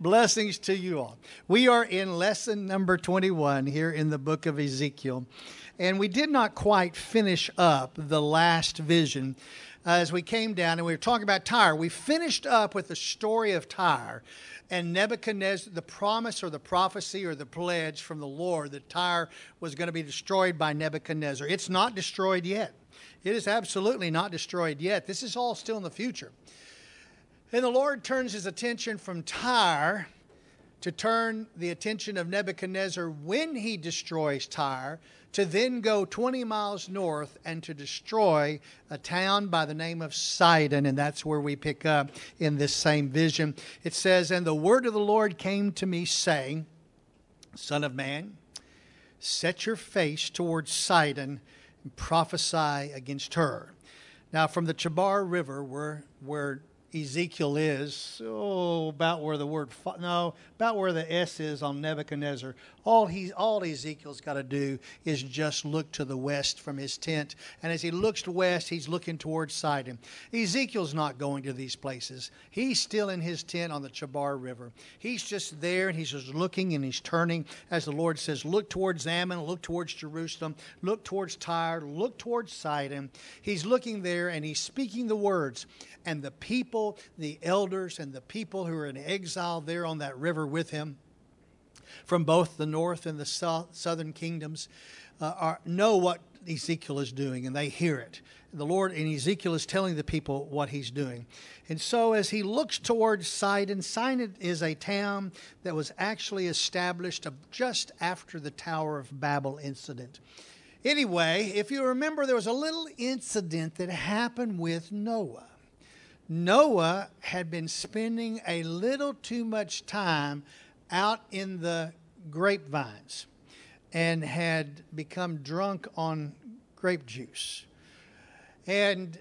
Blessings to you all. We are in lesson number 21 here in the book of Ezekiel. And we did not quite finish up the last vision as we came down and we were talking about Tyre. We finished up with the story of Tyre and Nebuchadnezzar, the promise or the prophecy or the pledge from the Lord that Tyre was going to be destroyed by Nebuchadnezzar. It's not destroyed yet. It is absolutely not destroyed yet. This is all still in the future. And the Lord turns his attention from Tyre to turn the attention of Nebuchadnezzar when he destroys Tyre to then go 20 miles north and to destroy a town by the name of Sidon. And that's where we pick up in this same vision. It says, "And the word of the Lord came to me, saying, Son of man, set your face towards Sidon and prophesy against her." Now, from the Chebar River, where Ezekiel is, about where about where the S is on Nebuchadnezzar. All Ezekiel's got to do is just look to the west from his tent. And as he looks west, he's looking towards Sidon. Ezekiel's not going to these places. He's still in his tent on the Chebar River. He's just there and he's just looking and he's turning. As the Lord says, look towards Ammon, look towards Jerusalem, look towards Tyre, look towards Sidon. He's looking there and he's speaking the words. And the people, the elders and the people who are in exile there on that river with him from both the north and the southern kingdoms know what Ezekiel is doing, and they hear it. The Lord and Ezekiel is telling the people what he's doing. And so as he looks towards Sidon, Sidon is a town that was actually established just after the Tower of Babel incident. Anyway, if you remember, there was a little incident that happened with Noah. Noah had been spending a little too much time out in the grapevines and had become drunk on grape juice. And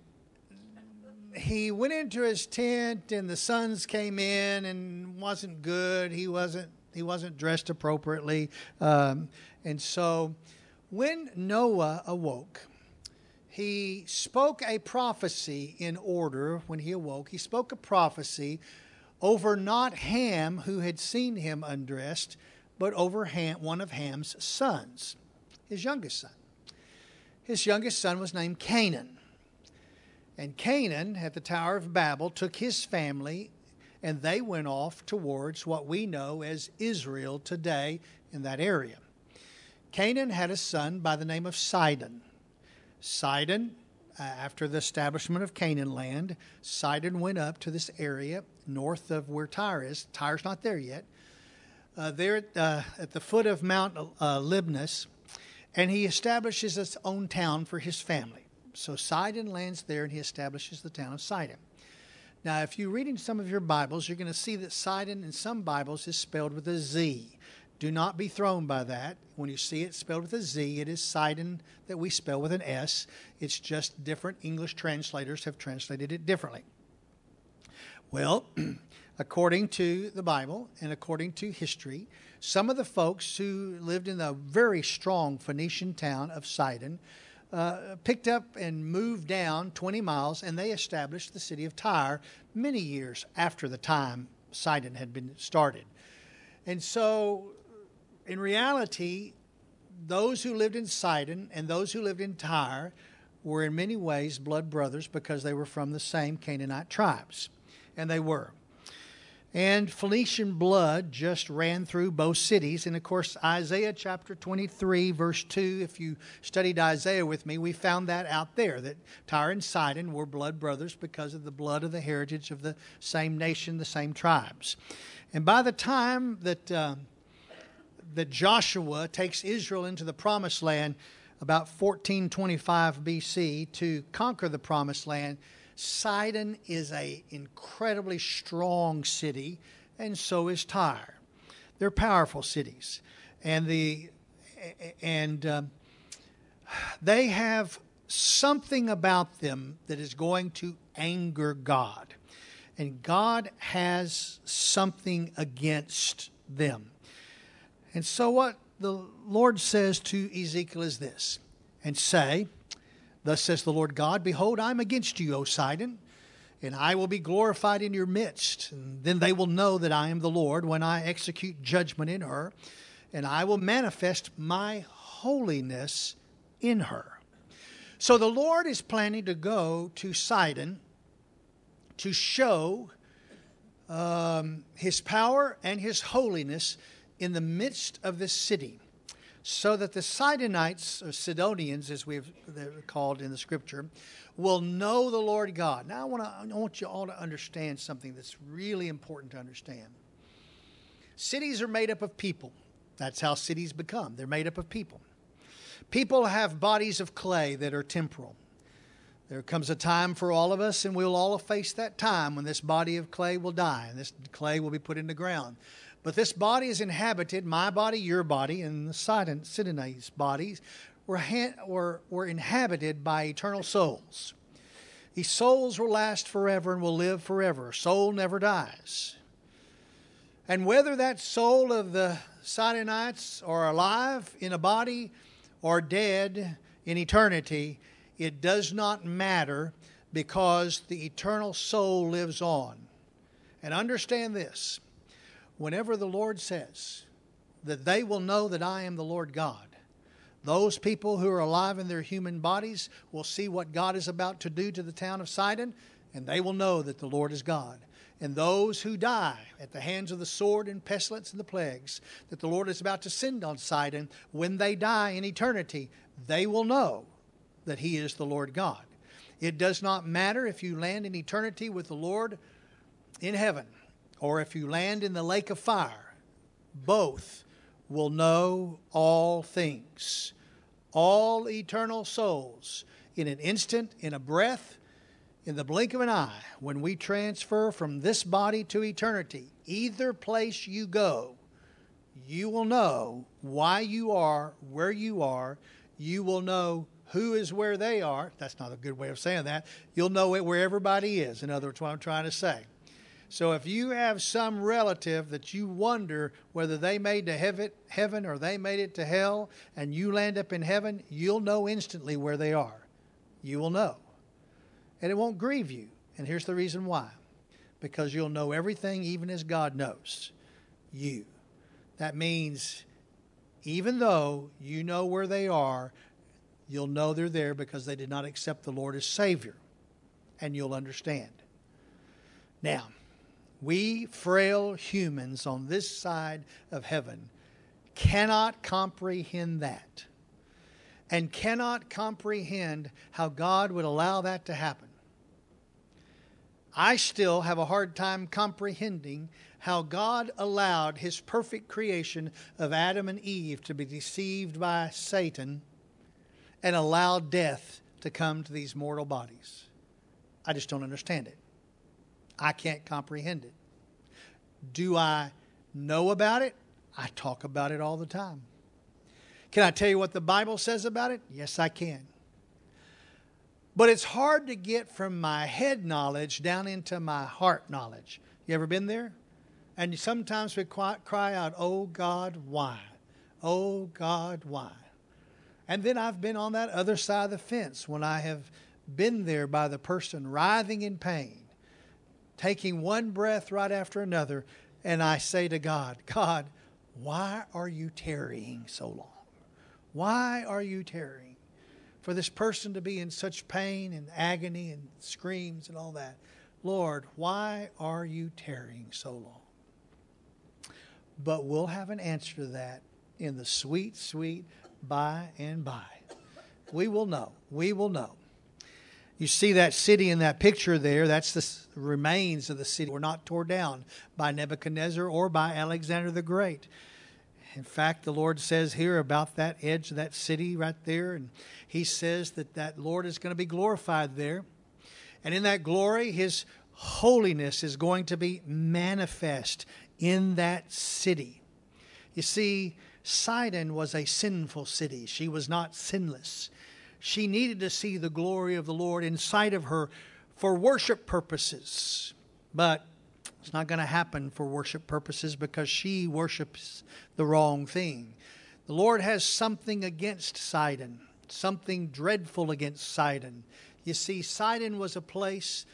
he went into his tent and the sons came in and wasn't good. He wasn't dressed appropriately. And so when Noah awoke, he spoke a prophecy in order. When he awoke, he spoke a prophecy over not Ham, who had seen him undressed, but over one of Ham's sons, his youngest son. His youngest son was named Canaan. And Canaan, at the Tower of Babel, took his family, and they went off towards what we know as Israel today in that area. Canaan had a son by the name of Sidon. Sidon, after the establishment of Canaan land, Sidon went up to this area north of where Tyre is. Tyre's not there yet. There at the foot of Mount Libnus, and he establishes his own town for his family. So Sidon lands there, and he establishes the town of Sidon. Now, if you read in some of your Bibles, you're going to see that Sidon in some Bibles is spelled with a Z. Do not be thrown by that. When you see it spelled with a Z, it is Sidon that we spell with an S. It's just different English translators have translated it differently. Well, according to the Bible and according to history, some of the folks who lived in the very strong Phoenician town of Sidon picked up and moved down 20 miles, and they established the city of Tyre many years after the time Sidon had been started. And so, in reality, those who lived in Sidon and those who lived in Tyre were in many ways blood brothers because they were from the same Canaanite tribes. And they were. And Phoenician blood just ran through both cities. And of course, Isaiah chapter 23, verse 2, if you studied Isaiah with me, we found that out there, that Tyre and Sidon were blood brothers because of the blood of the heritage of the same nation, the same tribes. And by the time that Joshua takes Israel into the promised land about 1425 BC to conquer the promised land, Sidon is an incredibly strong city, and so is Tyre. They're powerful cities, and they have something about them that is going to anger God, and God has something against them. And so what the Lord says to Ezekiel is this, and say, "Thus says the Lord God, Behold, I am against you, O Sidon, and I will be glorified in your midst. And then they will know that I am the Lord when I execute judgment in her, and I will manifest my holiness in her. So the Lord is planning to go to Sidon to show His power and His holiness in the midst of this city, so that the Sidonites, or Sidonians as they're called in the Scripture, will know the Lord God. Now I want you all to understand something that's really important to understand. Cities are made up of people. That's how cities become. They're made up of people. People have bodies of clay that are temporal. There comes a time for all of us, and we'll all face that time when this body of clay will die, and this clay will be put in the ground. But this body is inhabited, my body, your body, and the Sidonites' bodies were inhabited by eternal souls. These souls will last forever and will live forever. Soul never dies. And whether that soul of the Sidonites are alive in a body or dead in eternity, it does not matter, because the eternal soul lives on. And understand this. Whenever the Lord says that they will know that I am the Lord God, those people who are alive in their human bodies will see what God is about to do to the town of Sidon, and they will know that the Lord is God. And those who die at the hands of the sword and pestilence and the plagues that the Lord is about to send on Sidon, when they die in eternity, they will know that He is the Lord God. It does not matter if you land in eternity with the Lord in heaven, or if you land in the lake of fire. Both will know all things. All eternal souls, in an instant, in a breath, in the blink of an eye, when we transfer from this body to eternity, either place you go, you will know why you are where you are. You will know who is where they are. That's not a good way of saying that. You'll know it where everybody is. In other words, what I'm trying to say. So if you have some relative that you wonder whether they made to heaven or they made it to hell, and you land up in heaven, you'll know instantly where they are. You will know. And it won't grieve you. And here's the reason why. Because you'll know everything even as God knows you. That means even though you know where they are, you'll know they're there because they did not accept the Lord as Savior. And you'll understand. Now, we frail humans on this side of heaven cannot comprehend that, and cannot comprehend how God would allow that to happen. I still have a hard time comprehending how God allowed His perfect creation of Adam and Eve to be deceived by Satan and allowed death to come to these mortal bodies. I just don't understand it. I can't comprehend it. Do I know about it? I talk about it all the time. Can I tell you what the Bible says about it? Yes, I can. But it's hard to get from my head knowledge down into my heart knowledge. You ever been there? And sometimes we cry out, "Oh God, why? Oh God, why?" And then I've been on that other side of the fence when I have been there by the person writhing in pain, taking one breath right after another, and I say to God, "God, why are you tarrying so long? Why are you tarrying for this person to be in such pain and agony and screams and all that? Lord, why are you tarrying so long?" But we'll have an answer to that in the sweet, sweet by and by. We will know. We will know. You see that city in that picture there, that's the remains of the city. Were not torn down by Nebuchadnezzar or by Alexander the Great. In fact, the Lord says here about that edge of that city right there, and He says that Lord is going to be glorified there. And in that glory, His holiness is going to be manifest in that city. You see, Sidon was a sinful city. She was not sinless. She needed to see the glory of the Lord inside of her for worship purposes. But it's not going to happen for worship purposes because she worships the wrong thing. The Lord has something against Sidon, something dreadful against Sidon. You see, Sidon was a place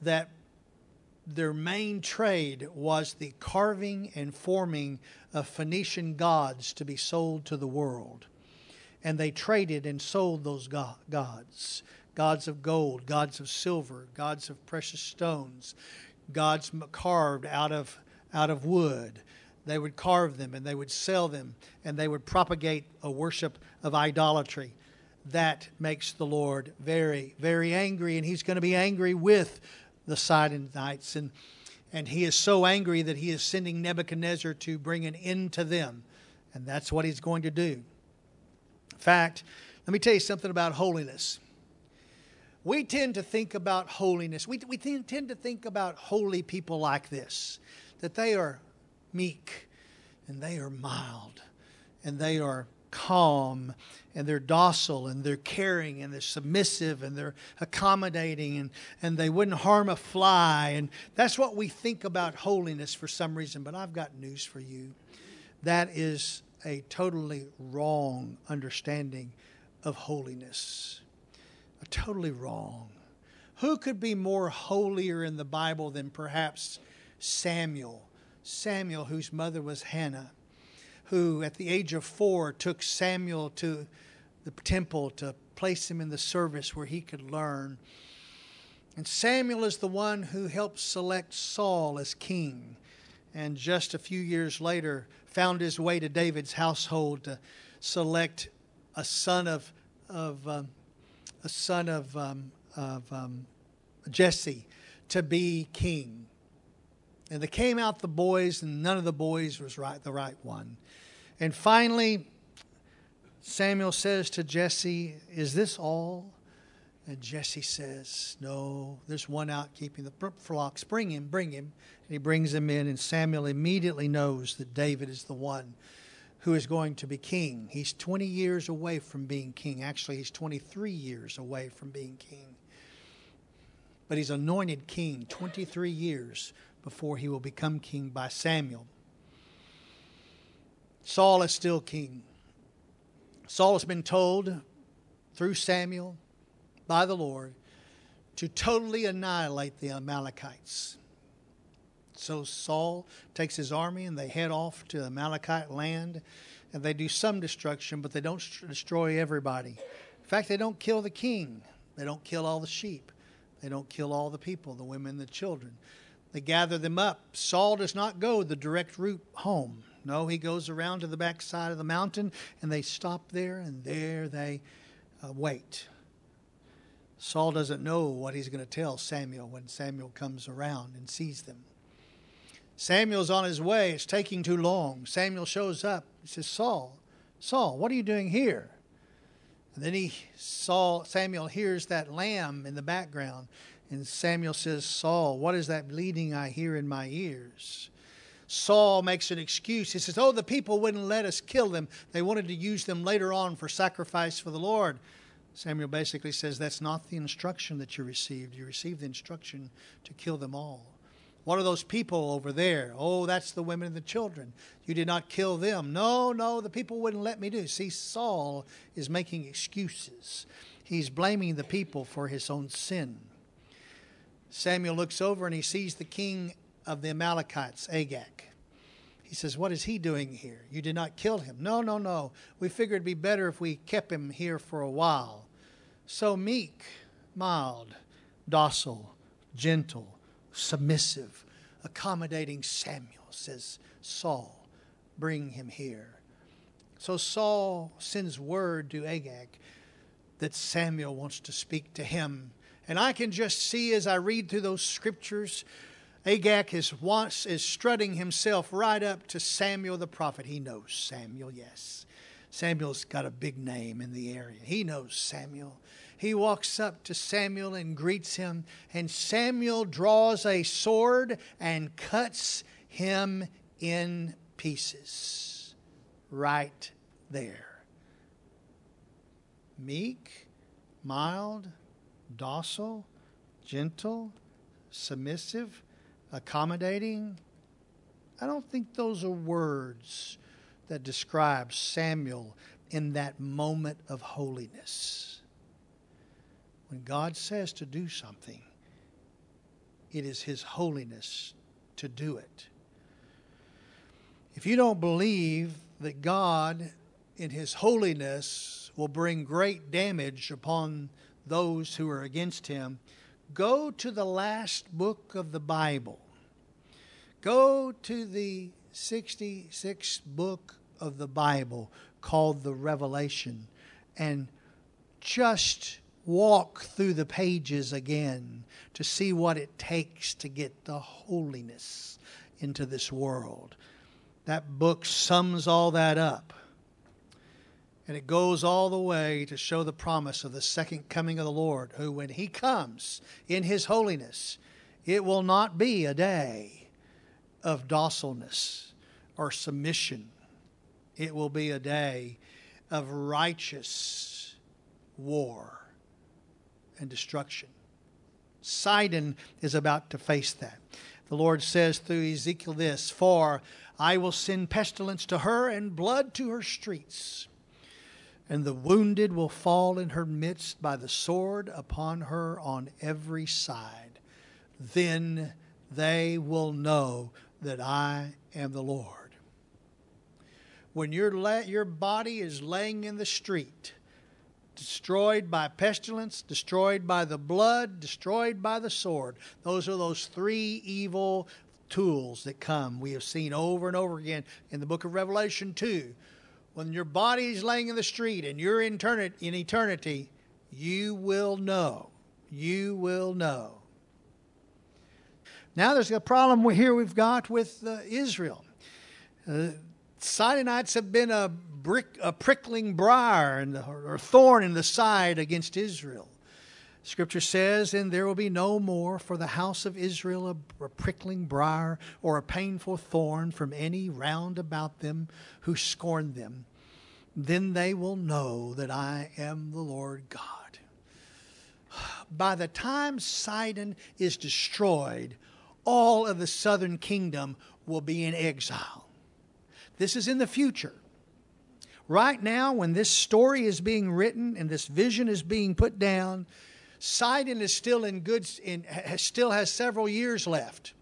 that their main trade was the carving and forming of Phoenician gods to be sold to the world. And they traded and sold those gods. Gods of gold, gods of silver, gods of precious stones, gods carved out of wood. They would carve them and they would sell them, and they would propagate a worship of idolatry. That makes the Lord very, very angry, and He's going to be angry with the Sidonites. And He is so angry that He is sending Nebuchadnezzar to bring an end to them. And that's what He's going to do. In fact, let me tell you something about holiness. We tend to think about holiness. We tend to think about holy people like this, that they are meek, and they are mild, and they are calm, and they're docile, and they're caring, and they're submissive, and they're accommodating, and they wouldn't harm a fly. And that's what we think about holiness for some reason. But I've got news for you. That is a totally wrong understanding of holiness. Totally wrong. Who could be more holier in the Bible than perhaps Samuel? Samuel, whose mother was Hannah, who at the age of 4 took Samuel to the temple to place him in the service where he could learn. And Samuel is the one who helped select Saul as king, and just a few years later found his way to David's household to select a son of Jesse to be king. And they came out the boys, and none of the boys was the right one. And finally, Samuel says to Jesse, "Is this all?" And Jesse says, "No, there's one out keeping the flocks. Bring him. And he brings him in, and Samuel immediately knows that David is the one who is going to be king. He's 20 years away from being king. Actually, he's 23 years away from being king. But he's anointed king 23 years before he will become king by Samuel. Saul is still king. Saul has been told through Samuel by the Lord to totally annihilate the Amalekites. So Saul takes his army and they head off to Amalekite land, and they do some destruction, but they don't destroy everybody. In fact, they don't kill the king. They don't kill all the sheep. They don't kill all the people, the women, the children. They gather them up. Saul does not go the direct route home. No, he goes around to the backside of the mountain, and they stop there, and there they wait. Saul doesn't know what he's going to tell Samuel when Samuel comes around and sees them. Samuel's on his way. It's taking too long. Samuel shows up. He says, Saul, what are you doing here? And then Samuel hears that lamb in the background. And Samuel says, Saul, what is that bleating I hear in my ears? Saul makes an excuse. He says, the people wouldn't let us kill them. They wanted to use them later on for sacrifice for the Lord. Samuel basically says, that's not the instruction that you received. You received the instruction to kill them all. What are those people over there? Oh, that's the women and the children. You did not kill them. No, the people wouldn't let me do. See, Saul is making excuses. He's blaming the people for his own sin. Samuel looks over and he sees the king of the Amalekites, Agag. He says, what is he doing here? You did not kill him. No. We figured it'd be better if we kept him here for a while. So meek, mild, docile, gentle, submissive, accommodating Samuel, says Saul, bring him here. So Saul sends word to Agag that Samuel wants to speak to him. And I can just see as I read through those scriptures, Agag is strutting himself right up to Samuel the prophet. He knows Samuel, yes. Samuel's got a big name in the area. He knows Samuel. He walks up to Samuel and greets him, and Samuel draws a sword and cuts him in pieces right there. Meek, mild, docile, gentle, submissive, accommodating. I don't think those are words that describe Samuel in that moment of holiness. When God says to do something, It is His holiness to do it. If you don't believe that God in His holiness will bring great damage upon those who are against Him, go to the last book of the Bible. Go to the 66th book of the Bible called the Revelation and just walk through the pages again to see what it takes to get the holiness into this world. That book sums all that up. And it goes all the way to show the promise of the second coming of the Lord, who when He comes in His holiness, it will not be a day of docileness or submission. It will be a day of righteous war and destruction. Sidon is about to face that. The Lord says through Ezekiel this, "For I will send pestilence to her and blood to her streets. And the wounded will fall in her midst by the sword upon her on every side. Then they will know that I am the Lord." When your body is laying in the street, destroyed by pestilence, destroyed by the blood, destroyed by the sword, those are those three evil tools that come. We have seen over and over again in the book of Revelation 2. When your body is laying in the street and you're in eternity, you will know. You will know. Now there's a problem we've got with Israel. Sidonites have been a prickling briar or thorn in the side against Israel. Scripture says, "And there will be no more for the house of Israel a prickling briar or a painful thorn from any round about them who scorn them. Then they will know that I am the Lord God." By the time Sidon is destroyed, all of the southern kingdom will be in exile. This is in the future. Right now, when this story is being written and this vision is being put down, Sidon is still still has several years left.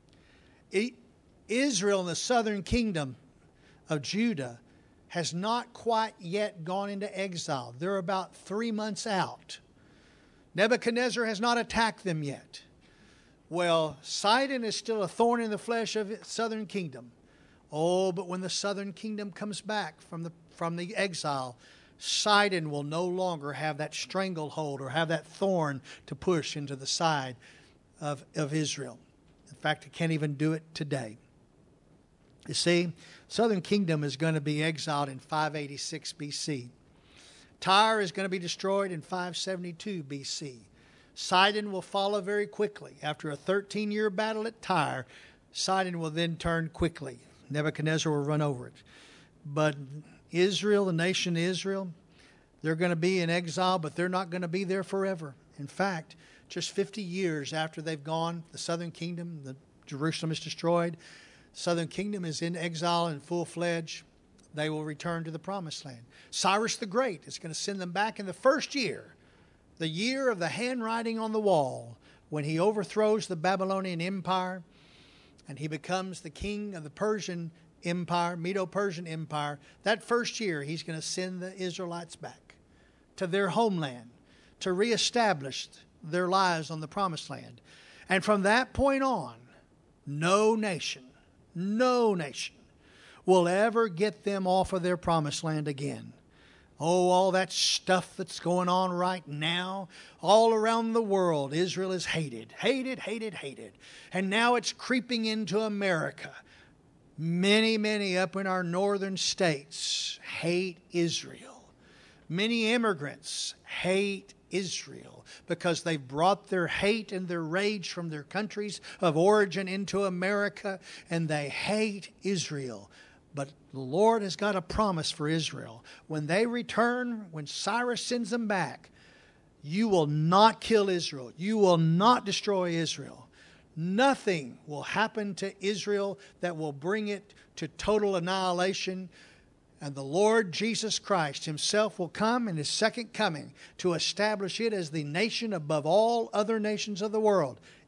Israel and the southern kingdom of Judah has not quite yet gone into exile. They're about 3 months out. Nebuchadnezzar has not attacked them yet. Well, Sidon is still a thorn in the flesh of the southern kingdom. Oh, but when the southern kingdom comes back from the exile, Sidon will no longer have that stranglehold or have that thorn to push into the side of Israel. In fact, it can't even do it today. You see, southern kingdom is going to be exiled in 586 BC. Tyre is going to be destroyed in 572 BC. Sidon will follow very quickly. After a 13-year battle at Tyre, Sidon will then turn quickly. Nebuchadnezzar will run over it. But Israel, the nation Israel, they're going to be in exile, but they're not going to be there forever. In fact, just 50 years after they've gone, the southern kingdom, Jerusalem is destroyed, southern kingdom is in exile and full-fledged. They will return to the promised land. Cyrus the Great is going to send them back in the first year, the year of the handwriting on the wall, when he overthrows the Babylonian Empire and he becomes the king of the Persian Empire, Medo-Persian Empire. That first year, he's going to send the Israelites back to their homeland to reestablish their lives on the promised land. And from that point on, no nation will ever get them off of their promised land again. Oh, all that stuff that's going on right now, all around the world, Israel is hated. And now it's creeping into America. Many up in our northern states hate Israel. Many immigrants hate Israel because they've brought their hate and their rage from their countries of origin into America, and they hate Israel. But the Lord has got a promise for Israel. When they return, when Cyrus sends them back, you will not kill Israel. You will not destroy Israel. Nothing will happen to Israel that will bring it to total annihilation. And the Lord Jesus Christ himself will come in his second coming to establish it as the nation above all other nations of the world.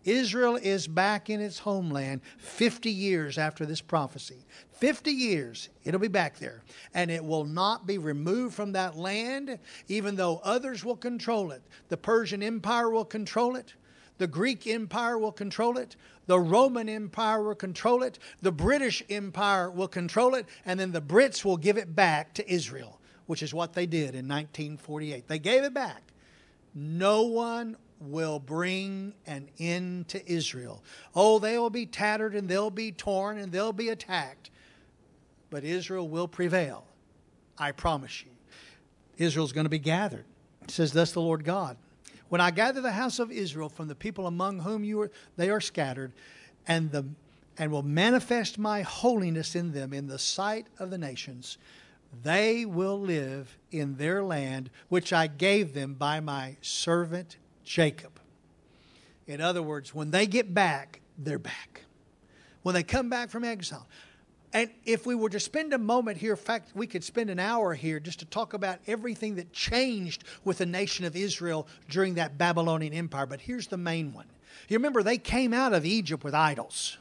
Israel is back in its homeland 50 years after this prophecy. 50 years, it'll be back there. And it will not be removed from that land, even though others will control it. The Persian Empire will control it. The Greek Empire will control it. The Roman Empire will control it. The British Empire will control it. And then the Brits will give it back to Israel, which is what they did in 1948. They gave it back. No one will bring an end to Israel. Oh, they will be tattered and they'll be torn and they'll be attacked. But Israel will prevail. I promise you. Israel's going to be gathered. It says, thus the Lord God. When I gather the house of Israel from the people among whom they are scattered, and will manifest my holiness in them in the sight of the nations, they will live in their land, which I gave them by my servant Jacob. In other words, when they get back, they're back. When they come back from exile. And if we were to spend a moment here, in fact, we could spend an hour here just to talk about everything that changed with the nation of Israel during that Babylonian Empire. But here's the main one. You remember, they came out of Egypt with idols.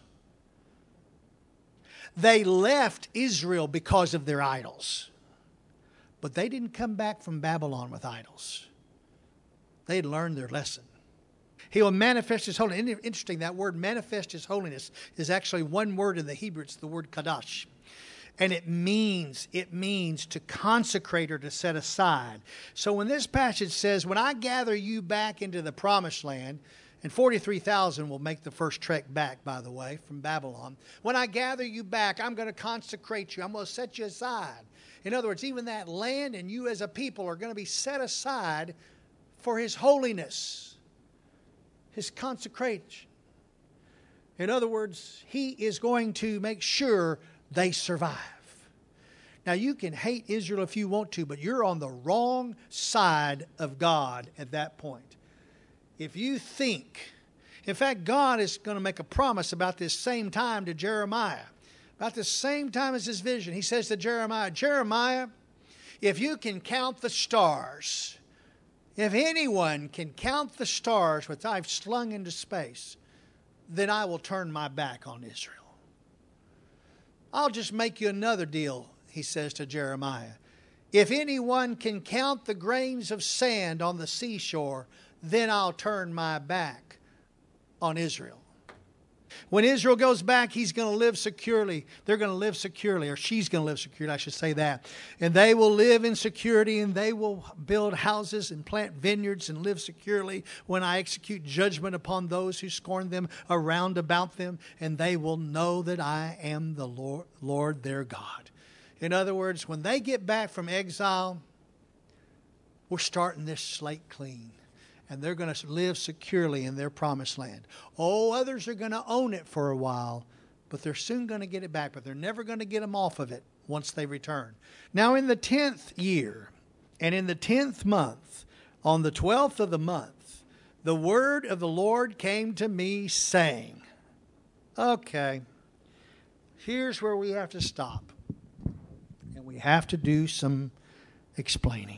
They left Israel because of their idols. But they didn't come back from Babylon with idols. They had learned their lesson. He will manifest His holiness. Interesting, that word manifest His holiness is actually one word in the Hebrew. It's the word kadash. And it means to consecrate or to set aside. So when this passage says, when I gather you back into the promised land, and 43,000 will make the first trek back, by the way, from Babylon. When I gather you back, I'm going to consecrate you. I'm going to set you aside. In other words, even that land and you as a people are going to be set aside for His holiness. His consecration. In other words, He is going to make sure they survive. Now, you can hate Israel if you want to, but you're on the wrong side of God at that point. If you think, in fact, God is going to make a promise about this same time to Jeremiah. About the same time as this vision. He says to Jeremiah, Jeremiah, if you can count the stars, if anyone can count the stars which I've slung into space, then I will turn my back on Israel. I'll just make you another deal, he says to Jeremiah. If anyone can count the grains of sand on the seashore, then I'll turn my back on Israel. When Israel goes back, he's going to live securely. They're going to live securely, or she's going to live securely, I should say that. And they will live in security, and they will build houses and plant vineyards and live securely when I execute judgment upon those who scorn them around about them. And they will know that I am the Lord their God. In other words, when they get back from exile, we're starting this slate clean. And they're going to live securely in their promised land. Oh, others are going to own it for a while, but they're soon going to get it back. But they're never going to get them off of it once they return. Now, in the 10th year, and in the 10th month, on the 12th of the month, the word of the Lord came to me saying, okay, here's where we have to stop. And we have to do some explaining.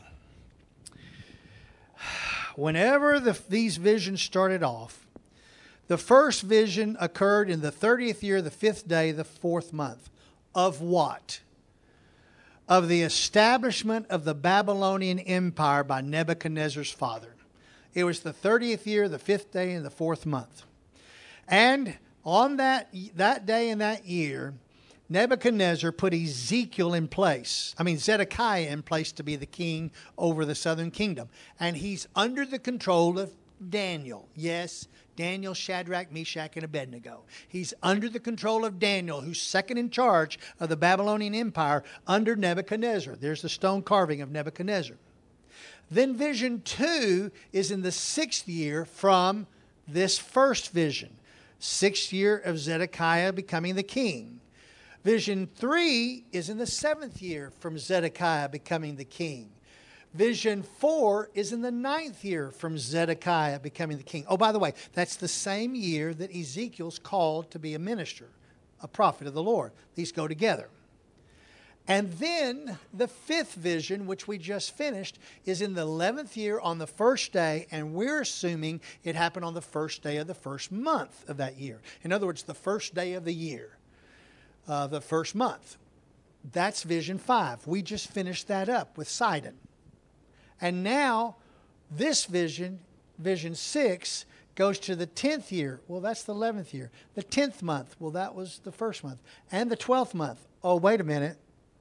Whenever these visions started off, the first vision occurred in the 30th year, the 5th day, the 4th month. Of what? Of the establishment of the Babylonian Empire by Nebuchadnezzar's father. It was the 30th year, the 5th day, and the 4th month. And on that day and that year, Nebuchadnezzar put Zedekiah in place to be the king over the southern kingdom. And he's under the control of Daniel. Yes, Daniel, Shadrach, Meshach, and Abednego. He's under the control of Daniel, who's second in charge of the Babylonian Empire under Nebuchadnezzar. There's the stone carving of Nebuchadnezzar. Then vision 2 is in the 6th year from this first vision. 6th year of Zedekiah becoming the king. Vision 3 is in the 7th year from Zedekiah becoming the king. Vision 4 is in the 9th year from Zedekiah becoming the king. Oh, by the way, that's the same year that Ezekiel's called to be a minister, a prophet of the Lord. These go together. And then the fifth vision, which we just finished, is in the 11th year on the first day, and we're assuming it happened on the first day of the first month of that year. In other words, the first day of the year, the first month. That's vision 5. We just finished that up with Sidon. And now this vision, vision 6, goes to the 10th year. Well, that's the 11th year. The 10th month. Well, that was the first month. And the 12th month. Oh, wait a minute.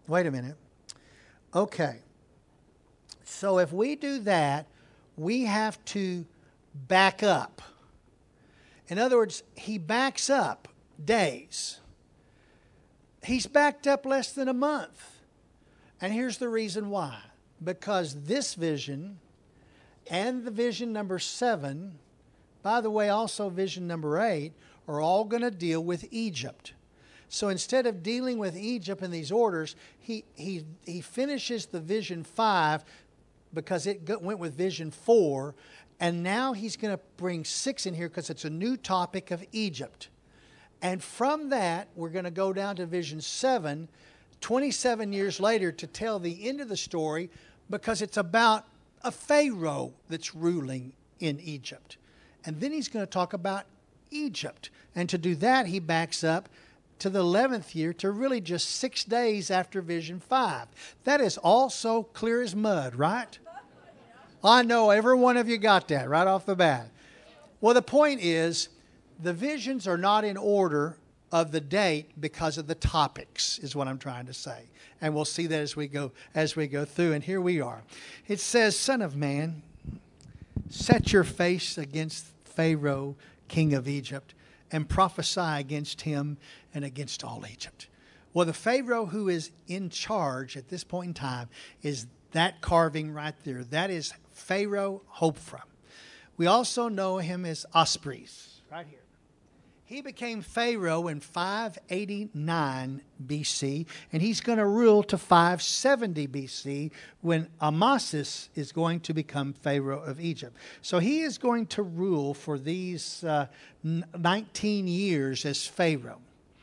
Okay. So if we do that, we have to back up. In other words, he backs up days. He's backed up less than a month. And here's the reason why. Because this vision and the vision number 7, by the way, also vision number 8, are all going to deal with Egypt. So instead of dealing with Egypt in these orders, he finishes the vision 5 because it went with vision 4. And now he's going to bring 6 in here because it's a new topic of Egypt. And from that, we're going to go down to vision 7, 27 years later, to tell the end of the story because it's about a Pharaoh that's ruling in Egypt. And then he's going to talk about Egypt. And to do that, he backs up to the 11th year to really just 6 days after vision 5. That is also clear as mud, right? I know every one of you got that right off the bat. Well, the point is, the visions are not in order of the date because of the topics, is what I'm trying to say. And we'll see that as we go through. And here we are. It says, Son of man, set your face against Pharaoh, king of Egypt, and prophesy against him and against all Egypt. Well, the Pharaoh who is in charge at this point in time is that carving right there. That is Pharaoh Hophra. We also know him as Ospreys, right here. He became Pharaoh in 589 BC, and he's going to rule to 570 BC when Amasis is going to become Pharaoh of Egypt. So he is going to rule for these 19 years as Pharaoh.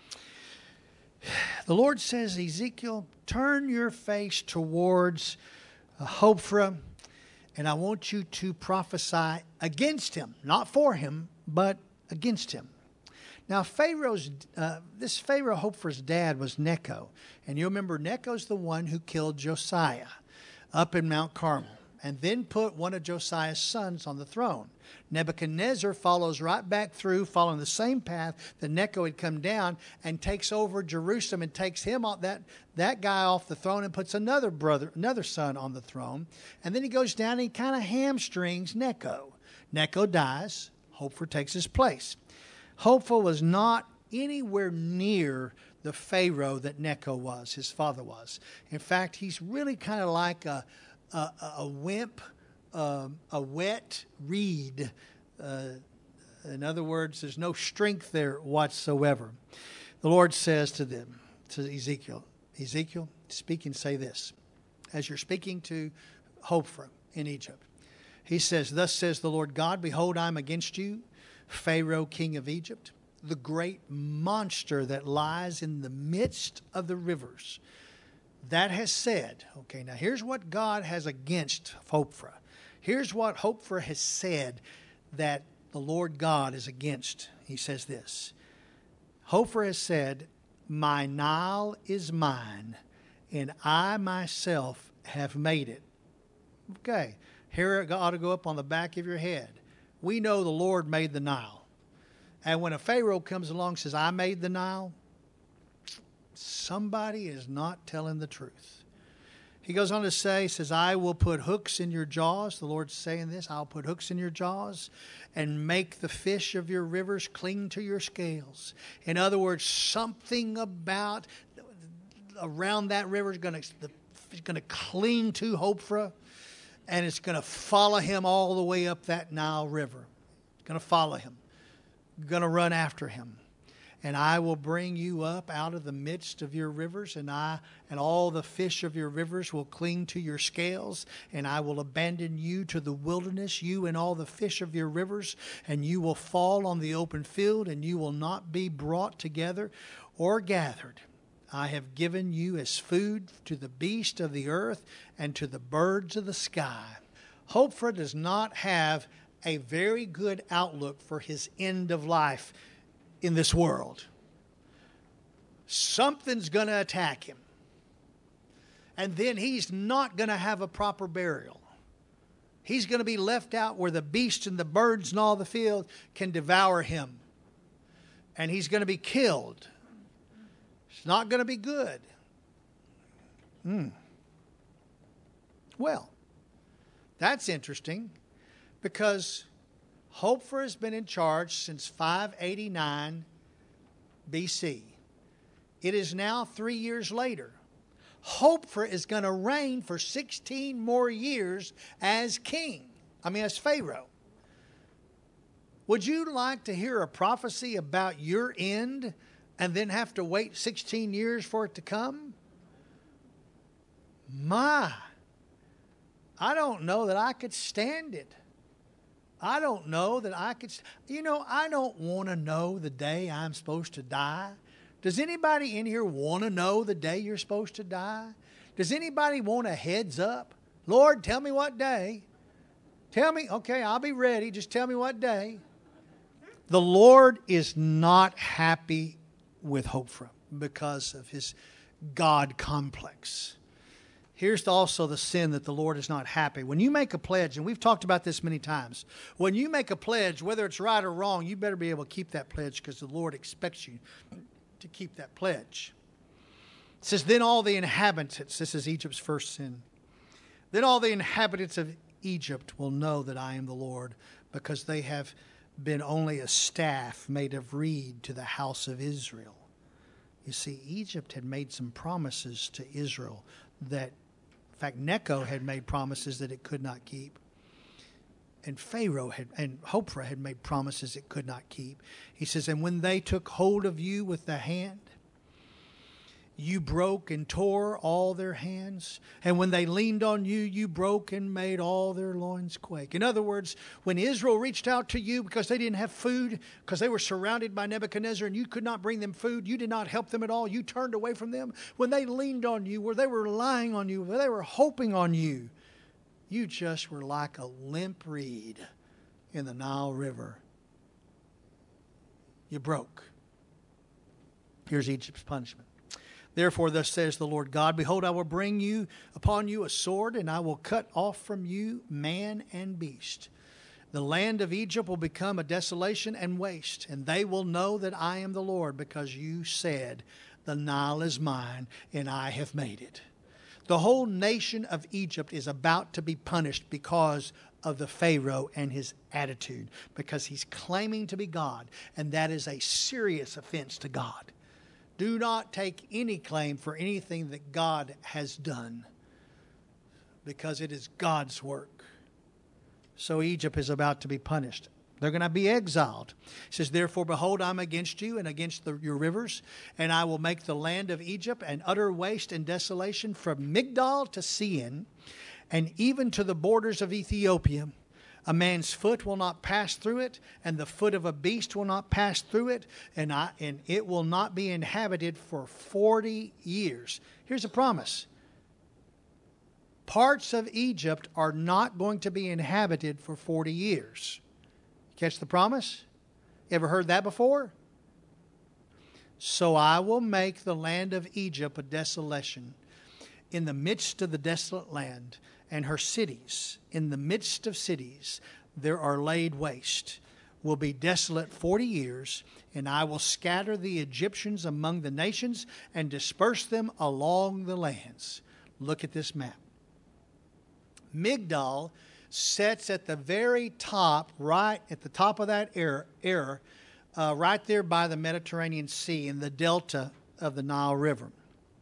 The Lord says, Ezekiel, turn your face towards Hophra, and I want you to prophesy against him, not for him, but against him. Now, this Pharaoh Hophra's dad was Necho. And you remember Necho's the one who killed Josiah up in Mount Carmel and then put one of Josiah's sons on the throne. Nebuchadnezzar follows right back through, following the same path that Necho had come down, and takes over Jerusalem and takes him off that guy off the throne and puts another son on the throne. And then he goes down and he kind of hamstrings Necho. Necho dies. Hophra takes his place. Hophra was not anywhere near the Pharaoh that Necho was, his father was. In fact, he's really kind of like a wimp, a wet reed. In other words, there's no strength there whatsoever. The Lord says to Ezekiel, speak and say this. As you're speaking to Hophra in Egypt, he says, Thus says the Lord God, Behold, I am against you, Pharaoh, king of Egypt, the great monster that lies in the midst of the rivers. That has said, okay, now here's what God has against Hophra. Here's what Hophra has said that the Lord God is against. He says this. Hophra has said, My Nile is mine, and I myself have made it. Okay, here it ought to go up on the back of your head. We know the Lord made the Nile. And when a Pharaoh comes along and says, I made the Nile, somebody is not telling the truth. He goes on to say, says, I will put hooks in your jaws. The Lord's saying this. I'll put hooks in your jaws and make the fish of your rivers cling to your scales. In other words, something about around that river is going to cling to Hophra, and it's going to follow him all the way up that Nile River. It's going to follow him. Going to run after him. And I will bring you up out of the midst of your rivers, and all the fish of your rivers will cling to your scales, and I will abandon you to the wilderness, you and all the fish of your rivers, and you will fall on the open field, and you will not be brought together or gathered. I have given you as food to the beasts of the earth and to the birds of the sky. Hophra does not have a very good outlook for his end of life in this world. Something's going to attack him. And then he's not going to have a proper burial. He's going to be left out where the beasts and the birds and all the field can devour him. And he's going to be killed. It's not going to be good. Well, that's interesting because Hophra has been in charge since 589 BC. It is now 3 years later. Hophra is going to reign for 16 more years as as Pharaoh. Would you like to hear a prophecy about your end and then have to wait 16 years for it to come? I don't know that I could stand it. I don't know that I could. I don't want to know the day I'm supposed to die. Does anybody in here want to know the day you're supposed to die? Does anybody want a heads up? Lord, tell me what day. Tell me, okay, I'll be ready. Just tell me what day. The Lord is not happy with Hophra because of his God complex. Here's also the sin that the Lord is not happy. When you make a pledge, and we've talked about this many times, when you make a pledge, whether it's right or wrong, you better be able to keep that pledge because the Lord expects you to keep that pledge. It says, then all the inhabitants, this is Egypt's first sin, then all the inhabitants of Egypt will know that I am the Lord, because they have been only a staff made of reed to the house of Israel. You see, Egypt had made some promises to Israel that, in fact, Necho had made promises that it could not keep. And Hophra had made promises it could not keep. He says, and when they took hold of you with the hand, you broke and tore all their hands. And when they leaned on you, you broke and made all their loins quake. In other words, when Israel reached out to you because they didn't have food, because they were surrounded by Nebuchadnezzar and you could not bring them food, you did not help them at all. You turned away from them. When they leaned on you, where they were relying on you, where they were hoping on you, you just were like a limp reed in the Nile River. You broke. Here's Egypt's punishment. Therefore, thus says the Lord God, behold, I will bring upon you a sword, and I will cut off from you man and beast. The land of Egypt will become a desolation and waste, and they will know that I am the Lord, because you said, the Nile is mine, and I have made it. The whole nation of Egypt is about to be punished because of the Pharaoh and his attitude, because he's claiming to be God, and that is a serious offense to God. Do not take any claim for anything that God has done, because it is God's work. So Egypt is about to be punished. They're going to be exiled. It says, therefore, behold, I'm against you and against your rivers, and I will make the land of Egypt an utter waste and desolation from Migdol to Sean, and even to the borders of Ethiopia. A man's foot will not pass through it, and the foot of a beast will not pass through it, and it will not be inhabited for 40 years. Here's a promise. Parts of Egypt are not going to be inhabited for 40 years. Catch the promise? You ever heard that before? So I will make the land of Egypt a desolation in the midst of the desolate land, and her cities, in the midst of cities, there are laid waste, will be desolate 40 years, and I will scatter the Egyptians among the nations and disperse them along the lands. Look at this map. Migdol sits at the very top, right at the top of that area, right there by the Mediterranean Sea in the delta of the Nile River.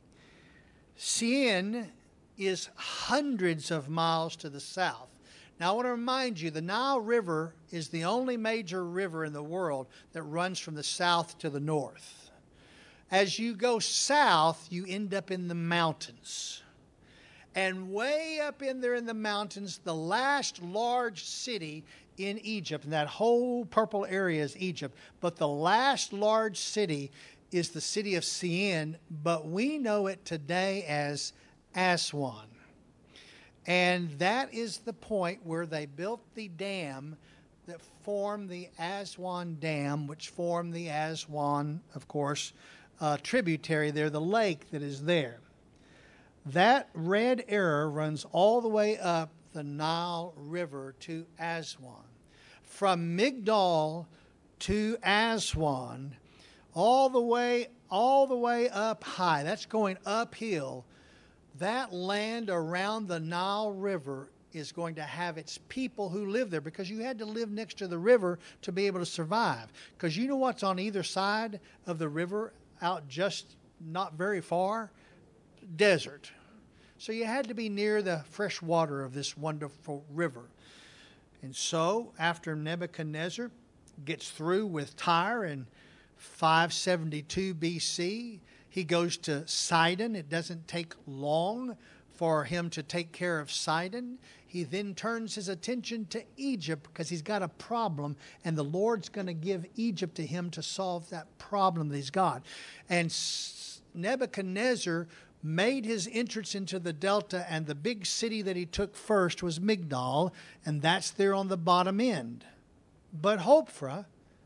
Sean is hundreds of miles to the south. Now I want to remind you, the Nile River is the only major river in the world that runs from the south to the north. As you go south, you end up in the mountains. And way up in there in the mountains, the last large city in Egypt, and that whole purple area is Egypt, but the last large city is the city of Syene, but we know it today as Aswan. And that is the point where they built the dam that formed the Aswan Dam, which formed the Aswan, of course, tributary there, the lake that is there. That red arrow runs all the way up the Nile River to Aswan. From Migdal to Aswan, all the way up high, that's going uphill. That land around the Nile River is going to have its people who live there, because you had to live next to the river to be able to survive. Because you know what's on either side of the river, out just not very far? Desert. So you had to be near the fresh water of this wonderful river. And so after Nebuchadnezzar gets through with Tyre in 572 BC, he goes to Sidon. It doesn't take long for him to take care of Sidon. He then turns his attention to Egypt because he's got a problem, and the Lord's going to give Egypt to him to solve that problem that he's got. And Nebuchadnezzar made his entrance into the delta, and the big city that he took first was Migdal, and that's there on the bottom end. But Hophra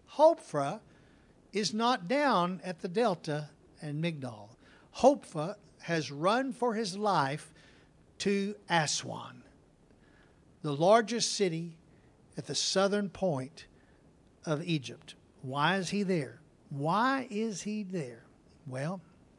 is not down at the delta and Migdal. Hophra has run for his life to Aswan, the largest city at the southern point of Egypt. Why is he there? Why is he there? Well,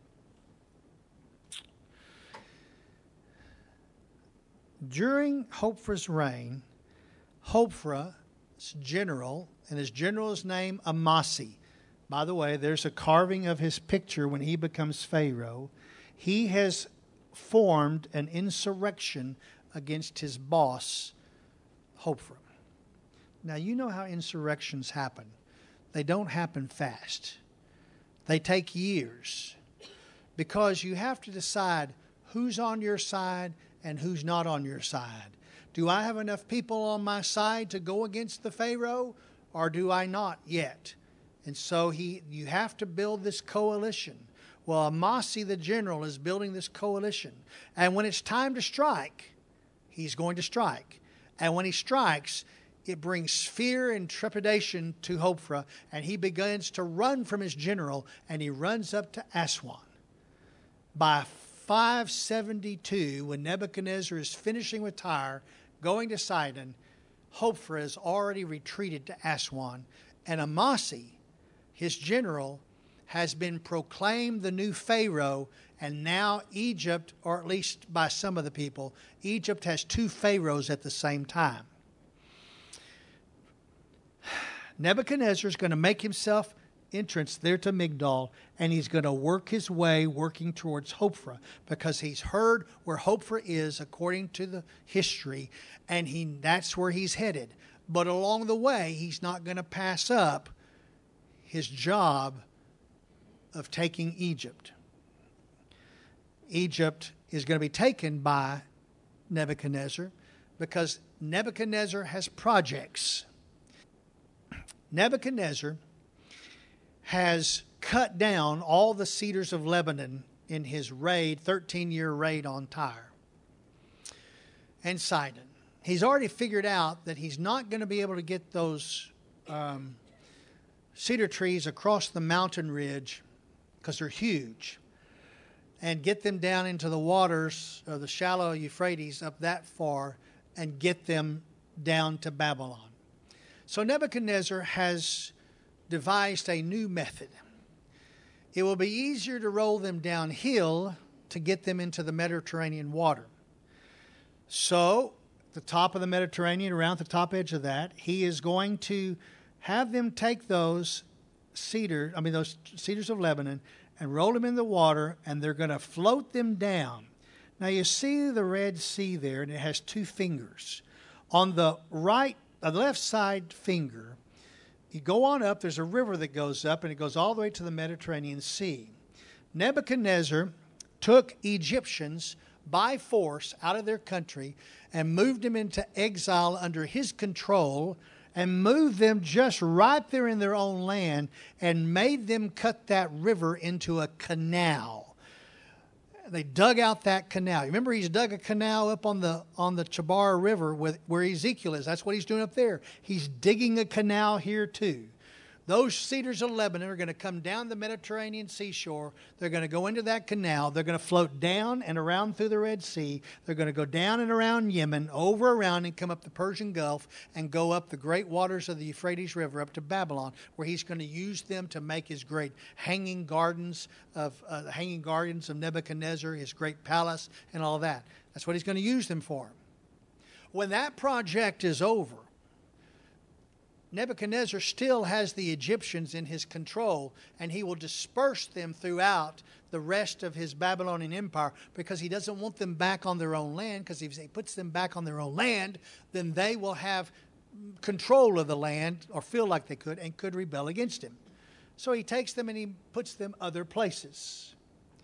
during Hophra's reign, Hophra's general, and his general's name Amasi. By the way, there's a carving of his picture when he becomes Pharaoh. He has formed an insurrection against his boss, Hophra. Now, you know how insurrections happen. They don't happen fast. They take years, because you have to decide who's on your side and who's not on your side. Do I have enough people on my side to go against the Pharaoh, or do I not yet? And so you have to build this coalition. Well, Amasi, the general, is building this coalition. And when it's time to strike, he's going to strike. And when he strikes, it brings fear and trepidation to Hophra, and he begins to run from his general, and he runs up to Aswan. By 572, when Nebuchadnezzar is finishing with Tyre, going to Sidon, Hophra has already retreated to Aswan, and Amasi, his general, has been proclaimed the new Pharaoh, and now Egypt, or at least by some of the people, Egypt has two pharaohs at the same time. Nebuchadnezzar is going to make himself entrance there to Migdal, and he's going to work his way working towards Hophra, because he's heard where Hophra is according to the history, and that's where he's headed. But along the way, he's not going to pass up his job of taking Egypt. Egypt is going to be taken by Nebuchadnezzar because Nebuchadnezzar has projects. Nebuchadnezzar has cut down all the cedars of Lebanon in his 13-year raid on Tyre and Sidon. He's already figured out that he's not going to be able to get those cedar trees across the mountain ridge because they're huge, and get them down into the waters of the shallow Euphrates up that far and get them down to Babylon. So Nebuchadnezzar has devised a new method. It will be easier to roll them downhill to get them into the Mediterranean water. So, the top of the Mediterranean, around the top edge of that, he is going to have them take those cedars of Lebanon, and roll them in the water, and they're going to float them down. Now you see the Red Sea there, and it has two fingers. On the left side finger, you go on up, there's a river that goes up, and it goes all the way to the Mediterranean Sea. Nebuchadnezzar took Egyptians by force out of their country and moved them into exile under his control, and moved them just right there in their own land and made them cut that river into a canal. They dug out that canal. Remember, he's dug a canal up on the Chabar River where Ezekiel is. That's what he's doing up there. He's digging a canal here too. Those cedars of Lebanon are going to come down the Mediterranean seashore. They're going to go into that canal. They're going to float down and around through the Red Sea. They're going to go down and around Yemen, over around and come up the Persian Gulf and go up the great waters of the Euphrates River up to Babylon, where he's going to use them to make his great hanging gardens of Nebuchadnezzar, his great palace, and all that. That's what he's going to use them for. When that project is over, Nebuchadnezzar still has the Egyptians in his control, and he will disperse them throughout the rest of his Babylonian empire because he doesn't want them back on their own land, because if he puts them back on their own land, then they will have control of the land, or feel like they could, and could rebel against him. So he takes them and he puts them other places.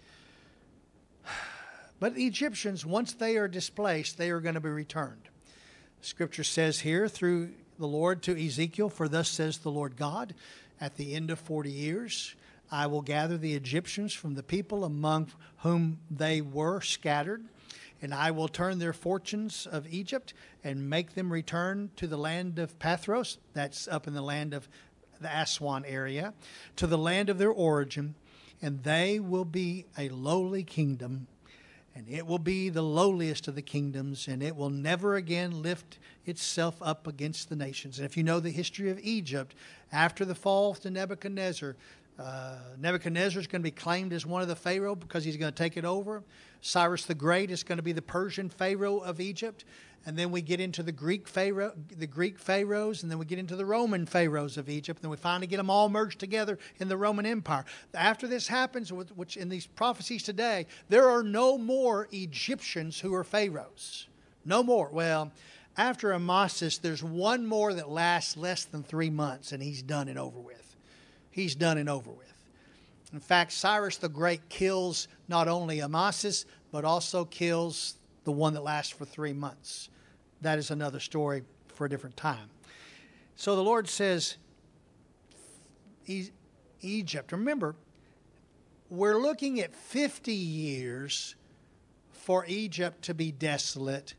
But the Egyptians, once they are displaced, they are going to be returned. Scripture says here through the Lord to Ezekiel, "For thus says the Lord God, at the end of 40 years, I will gather the Egyptians from the people among whom they were scattered, and I will turn their fortunes of Egypt and make them return to the land of Pathros," that's up in the land of the Aswan area, "to the land of their origin, and they will be a lowly kingdom, and it will be the lowliest of the kingdoms, and it will never again lift itself up against the nations." And if you know the history of Egypt, after the fall to Nebuchadnezzar, Nebuchadnezzar is going to be claimed as one of the Pharaoh because he's going to take it over. Cyrus the Great is going to be the Persian Pharaoh of Egypt. And then we get into the Greek pharaohs, and then we get into the Roman pharaohs of Egypt, and then we finally get them all merged together in the Roman Empire. After this happens, which in these prophecies today, there are no more Egyptians who are pharaohs. No more. Well, after Amasis, there's one more that lasts less than 3 months, and he's done and over with. He's done and over with. In fact, Cyrus the Great kills not only Amasis, but also kills the one that lasts for 3 months. That is another story for a different time. So the Lord says, Egypt. Remember, we're looking at 50 years for Egypt to be desolate.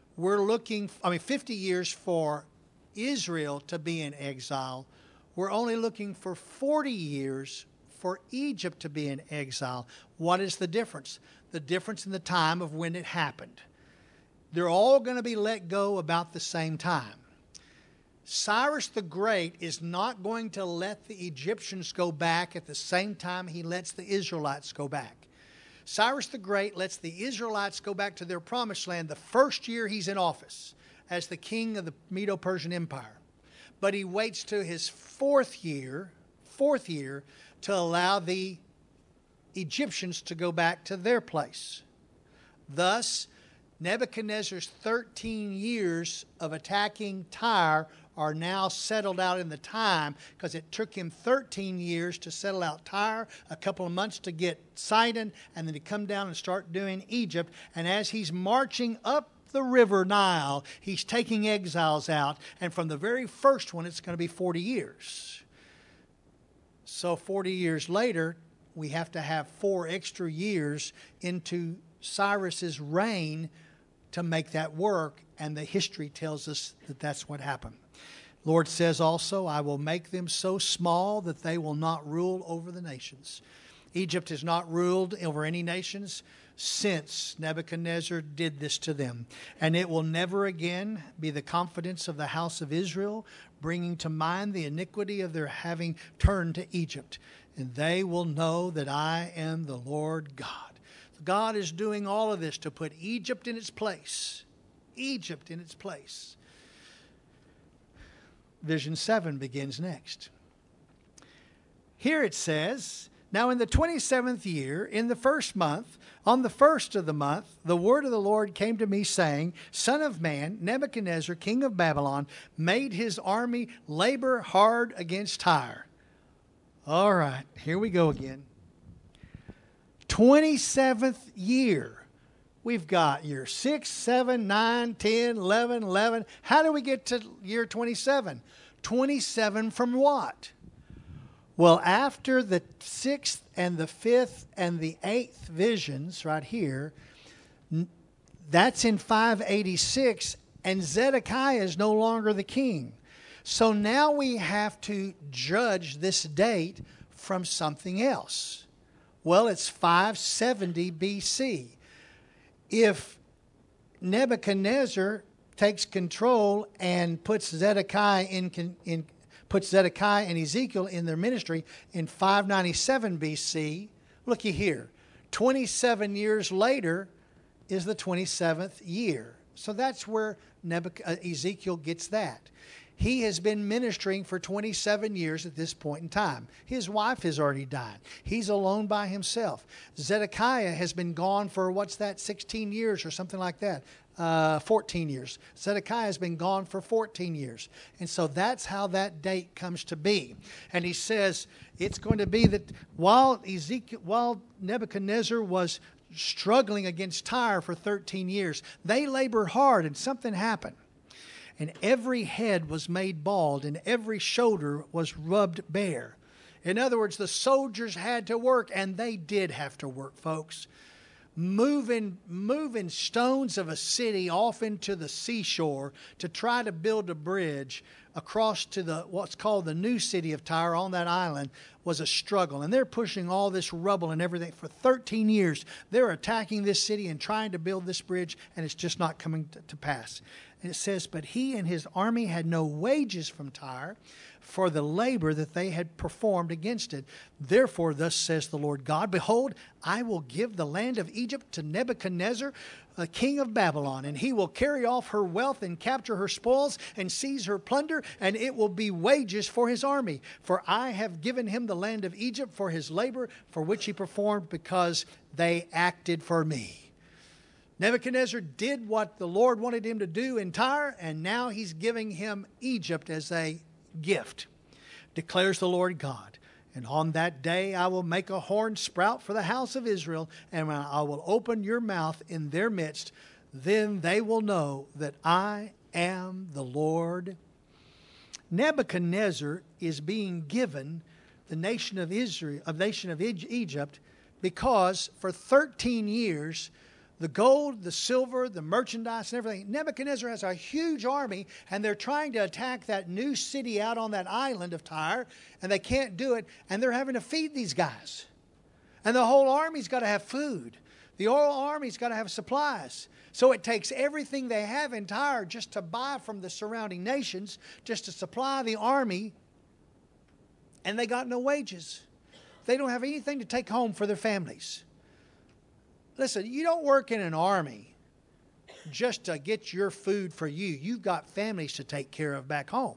50 years for Israel to be in exile. We're only looking for 40 years for Egypt to be in exile. What is the difference? The difference in the time of when it happened. They're all going to be let go about the same time. Cyrus the Great is not going to let the Egyptians go back at the same time he lets the Israelites go back. Cyrus the Great lets the Israelites go back to their promised land the first year he's in office as the king of the Medo-Persian Empire. But he waits to his fourth year to allow the Egyptians to go back to their place. Thus, Nebuchadnezzar's 13 years of attacking Tyre are now settled out in the time, because it took him 13 years to settle out Tyre, a couple of months to get Sidon, and then to come down and start doing Egypt. And as he's marching up the river Nile, he's taking exiles out, and from the very first one, it's going to be 40 years. So 40 years later, we have to have 4 extra years into Cyrus's reign to make that work, and the history tells us that that's what happened. Lord says also, "I will make them so small that they will not rule over the nations." Egypt has not ruled over any nations since Nebuchadnezzar did this to them. And it will never again be the confidence of the house of Israel, bringing to mind the iniquity of their having turned to Egypt. And they will know that I am the Lord God. God is doing all of this to put Egypt in its place. Egypt in its place. Vision 7 begins next. Here it says, "Now in the 27th year, in the first month, on the first of the month, the word of the Lord came to me, saying, Son of man, Nebuchadnezzar, king of Babylon, made his army labor hard against Tyre." All right, here we go again. 27th year. We've got year 6, 7, 9, 10, 11, 11. How do we get to year 27? 27 from what? Well, after the 6th and the 5th and the 8th visions right here, that's in 586, and Zedekiah is no longer the king. So now we have to judge this date from something else. Well, it's 570 BC. If Nebuchadnezzar takes control and puts Zedekiah and Ezekiel in their ministry in 597 BC, looky here, 27 years later is the 27th year. So that's where Ezekiel gets that. He has been ministering for 27 years at this point in time. His wife has already died. He's alone by himself. Zedekiah has been gone for, 16 years or something like that. 14 years. Zedekiah has been gone for 14 years. And so that's how that date comes to be. And he says it's going to be that while Nebuchadnezzar was struggling against Tyre for 13 years, they labored hard and something happened. And every head was made bald, and every shoulder was rubbed bare. In other words, the soldiers had to work, and they did have to work, folks. Moving stones of a city off into the seashore to try to build a bridge across to what's called the new city of Tyre on that island was a struggle. And they're pushing all this rubble and everything. For 13 years, they're attacking this city and trying to build this bridge, and it's just not coming to pass. And it says, but he and his army had no wages from Tyre for the labor that they had performed against it. Therefore, thus says the Lord God, behold, I will give the land of Egypt to Nebuchadnezzar, the king of Babylon, and he will carry off her wealth and capture her spoils and seize her plunder, and it will be wages for his army. For I have given him the land of Egypt for his labor, for which he performed, because they acted for me. Nebuchadnezzar did what the Lord wanted him to do in Tyre, and now he's giving him Egypt as a gift, declares the Lord God. And on that day I will make a horn sprout for the house of Israel, and I will open your mouth in their midst. Then they will know that I am the Lord. Nebuchadnezzar is being given the nation of Israel, Egypt, because for 13 years the gold, the silver, the merchandise, and everything. Nebuchadnezzar has a huge army, and they're trying to attack that new city out on that island of Tyre, and they can't do it, and they're having to feed these guys. And the whole army's got to have food. The whole army's got to have supplies. So it takes everything they have in Tyre just to buy from the surrounding nations, just to supply the army, and they got no wages. They don't have anything to take home for their families. Listen, you don't work in an army just to get your food for you. You've got families to take care of back home.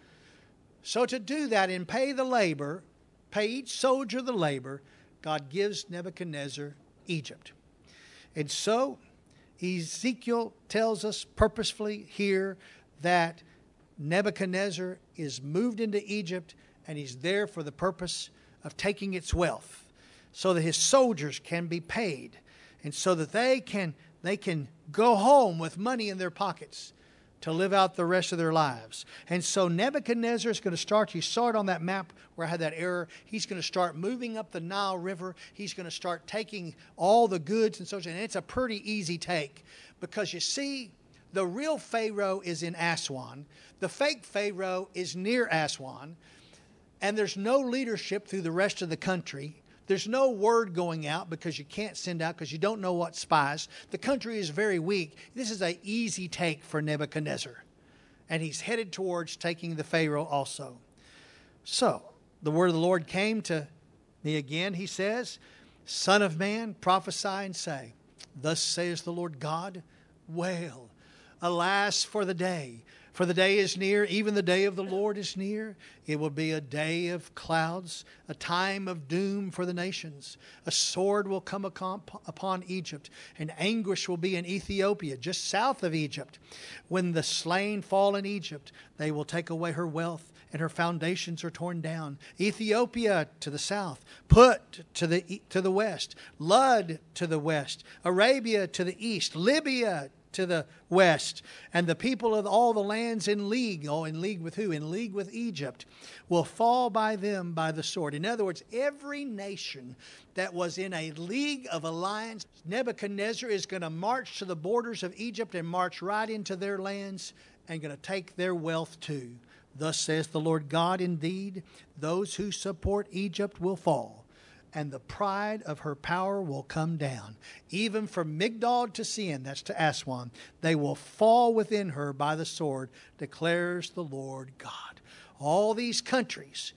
So to do that and pay the labor, pay each soldier the labor, God gives Nebuchadnezzar Egypt. And so Ezekiel tells us purposefully here that Nebuchadnezzar is moved into Egypt, and he's there for the purpose of taking its wealth so that his soldiers can be paid, and so that they can go home with money in their pockets to live out the rest of their lives. And so Nebuchadnezzar is going to start, you saw it on that map where I had that error, he's going to start moving up the Nile River. He's going to start taking all the goods and so on. And it's a pretty easy take, because you see, the real Pharaoh is in Aswan. The fake Pharaoh is near Aswan. And there's no leadership through the rest of the country. There's no word going out because you can't send out, because you don't know what spies. The country is very weak. This is an easy take for Nebuchadnezzar. And he's headed towards taking the Pharaoh also. So, the word of the Lord came to me again. He says, Son of man, prophesy and say, Thus says the Lord God, wail, alas for the day. For the day is near, even the day of the Lord is near. It will be a day of clouds, a time of doom for the nations. A sword will come upon Egypt, and anguish will be in Ethiopia, just south of Egypt. When the slain fall in Egypt, they will take away her wealth, and her foundations are torn down. Ethiopia to the south, Put to the west, Lud to the west, Arabia to the east, Libya to the west, and the people of all the lands in league. Oh, in league with who? In league with Egypt, will fall by them by the sword. In other words, every nation that was in a league of alliance, Nebuchadnezzar is going to march to the borders of Egypt and march right into their lands and going to take their wealth too. Thus says the Lord God, indeed, those who support Egypt will fall, and the pride of her power will come down. Even from Migdol to Sin, that's to Aswan, they will fall within her by the sword, declares the Lord God. All these countries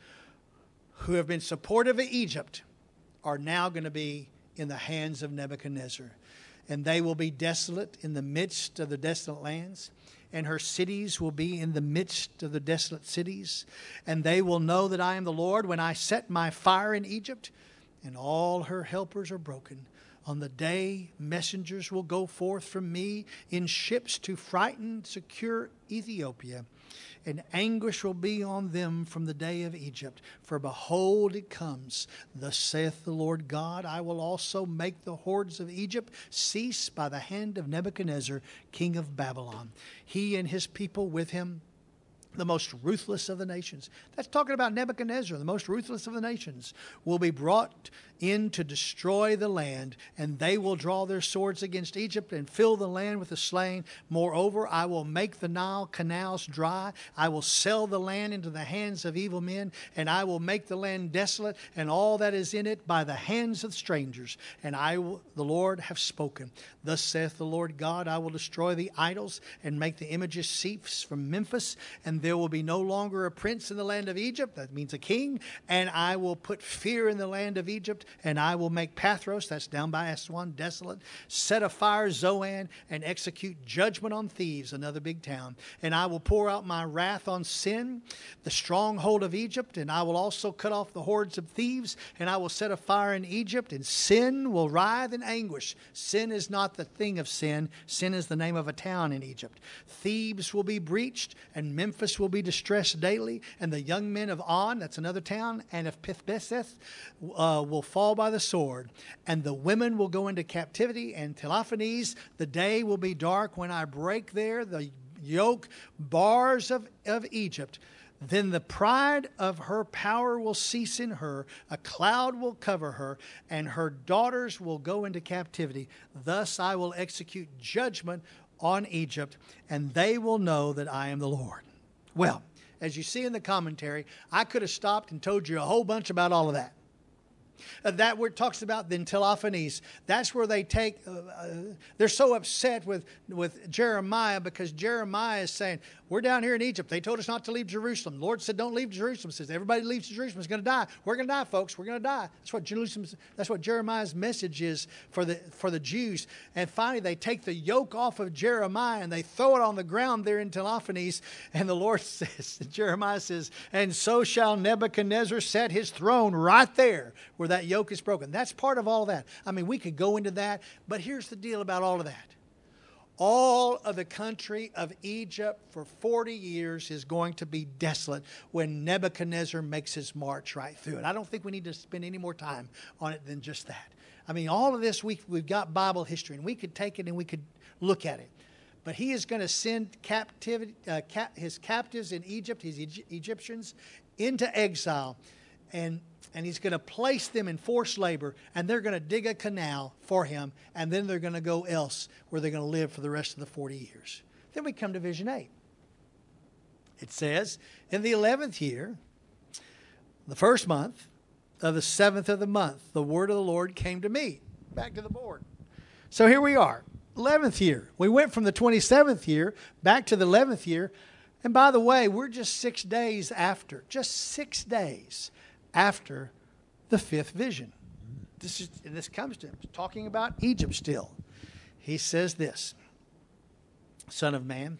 who have been supportive of Egypt are now going to be in the hands of Nebuchadnezzar. And they will be desolate in the midst of the desolate lands. And her cities will be in the midst of the desolate cities. And they will know that I am the Lord when I set my fire in Egypt, and all her helpers are broken. On the day messengers will go forth from me in ships to frighten, secure Ethiopia. And anguish will be on them from the day of Egypt. For behold, it comes, thus saith the Lord God, I will also make the hordes of Egypt cease by the hand of Nebuchadnezzar, king of Babylon. He and his people with him, the most ruthless of the nations. That's talking about Nebuchadnezzar, the most ruthless of the nations, will be brought in to destroy the land, and they will draw their swords against Egypt and fill the land with the slain. Moreover, I will make the Nile canals dry. I will sell the land into the hands of evil men, and I will make the land desolate and all that is in it by the hands of strangers. And I will, the Lord, have spoken. Thus saith the Lord God, I will destroy the idols and make the images cease from Memphis, and there will be no longer a prince in the land of Egypt. That means a king. And I will put fear in the land of Egypt, and I will make Pathros, that's down by Aswan, desolate, set afire Zoan, and execute judgment on Thebes, another big town. And I will pour out my wrath on Sin, the stronghold of Egypt, and I will also cut off the hordes of thieves, and I will set a fire in Egypt, and Sin will writhe in anguish. Sin is not the thing of sin. Sin is the name of a town in Egypt. Thebes will be breached, and Memphis will be distressed daily, and the young men of On, that's another town, and of Pithbeseth will fall by the sword, and the women will go into captivity, and Telephanes, the day will be dark when I break there the yoke bars of Egypt. Then the pride of her power will cease in her, a cloud will cover her, and her daughters will go into captivity. Thus I will execute judgment on Egypt, and they will know that I am the Lord. Well, as you see in the commentary, I could have stopped and told you a whole bunch about all of that. That word talks about then Telephanes. That's where they take, they're so upset with Jeremiah, because Jeremiah is saying, we're down here in Egypt. They told us not to leave Jerusalem. The Lord said, don't leave Jerusalem. He says, everybody leaves Jerusalem is going to die. We're going to die, folks. We're going to die. That's what Jeremiah's message is for the Jews. And finally, they take the yoke off of Jeremiah and they throw it on the ground there in Telephanes. And the Lord says, Jeremiah says, and so shall Nebuchadnezzar set his throne right there where that yoke is broken. That's part of all that. I mean, we could go into that, but here's the deal about all of that. All of the country of Egypt for 40 years is going to be desolate when Nebuchadnezzar makes his march right through it. I don't think we need to spend any more time on it than just that. I mean, all of this, we've got Bible history, and we could take it and we could look at it. But he is going to send his captives in Egypt, his Egyptians, into exile. And he's going to place them in forced labor, and they're going to dig a canal for him, and then they're going to go else where they're going to live for the rest of the 40 years. Then we come to Vision 8. It says, in the 11th year, the first month of the 7th of the month, the word of the Lord came to me. Back to the board. So here we are, 11th year. We went from the 27th year back to the 11th year. And by the way, we're just 6 days after, just 6 days after the fifth vision. This comes to him, talking about Egypt still. He says this, Son of man,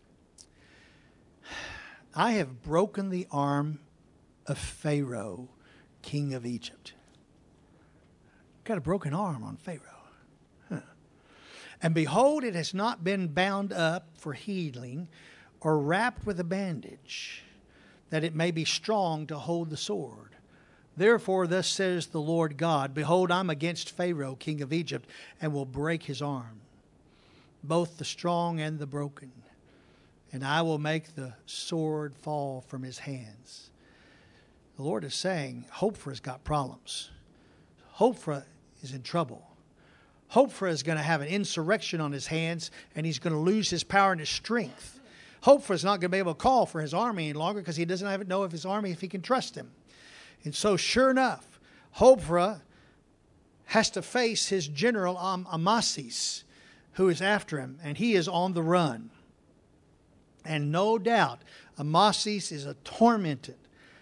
I have broken the arm of Pharaoh, king of Egypt. Got a broken arm on Pharaoh. Huh. And behold, it has not been bound up for healing or wrapped with a bandage, that it may be strong to hold the sword. Therefore, thus says the Lord God, behold, I'm against Pharaoh, king of Egypt, and will break his arm. both the strong and the broken. And I will make the sword fall from his hands. The Lord is saying, Hophrah's got problems. Hophrah is in trouble. Hophrah is going to have an insurrection on his hands, and he's going to lose his power and his strength. Hophrah's not going to be able to call for his army any longer because he doesn't know if his army, if he can trust him. And so sure enough, Hophrah has to face his general Amasis, who is after him, and he is on the run. And no doubt, Amasis is tormenting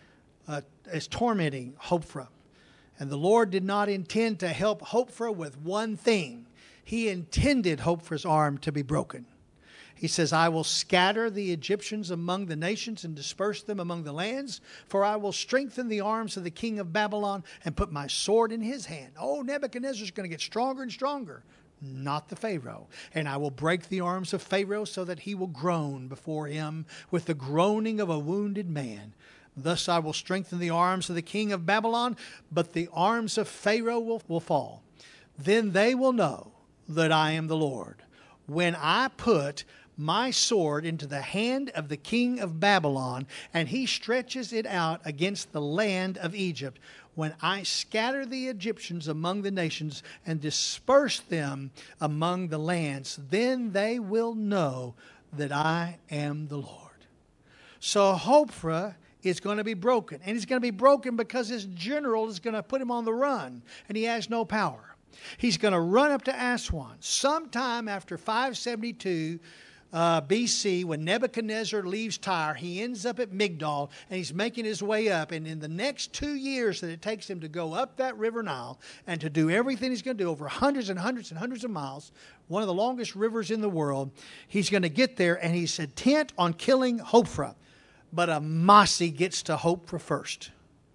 Hophrah. And the Lord did not intend to help Hophrah with one thing. He intended Hophrah's arm to be broken. He says, I will scatter the Egyptians among the nations and disperse them among the lands, for I will strengthen the arms of the king of Babylon and put my sword in his hand. Oh, Nebuchadnezzar's going to get stronger and stronger. Not the Pharaoh. And I will break the arms of Pharaoh so that he will groan before him with the groaning of a wounded man. Thus I will strengthen the arms of the king of Babylon, but the arms of Pharaoh will fall. Then they will know that I am the Lord, when I put my sword into the hand of the king of Babylon, and he stretches it out against the land of Egypt, when I scatter the Egyptians among the nations and disperse them among the lands, then they will know that I am the Lord. So Hophrah is going to be broken. And he's going to be broken because his general is going to put him on the run, and he has no power. He's going to run up to Aswan. Sometime after 572 BC, when Nebuchadnezzar leaves Tyre, he ends up at Migdol, and he's making his way up. And in the next 2 years that it takes him to go up that river Nile and to do everything he's going to do over hundreds and hundreds and hundreds of miles, one of the longest rivers in the world, he's going to get there, and he's intent on killing Hophrah. But Amasi gets to Hophrah first.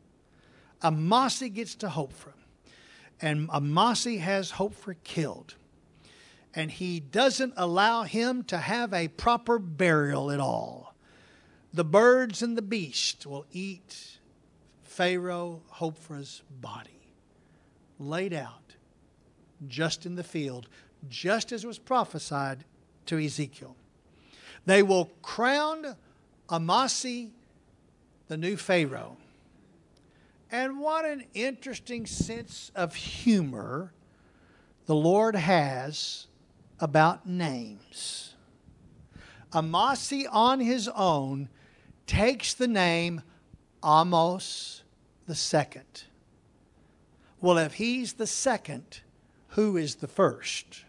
Amasi gets to Hophrah. And Amasi has Hophrah killed. And he doesn't allow him to have a proper burial at all. The birds and the beasts will eat Pharaoh Hophrah's body, laid out just in the field, just as was prophesied to Ezekiel. They will crown Amasi the new Pharaoh. And what an interesting sense of humor the Lord has about names. Amasi on his own takes the name Amos the second. Well, if he's the second, who is the first?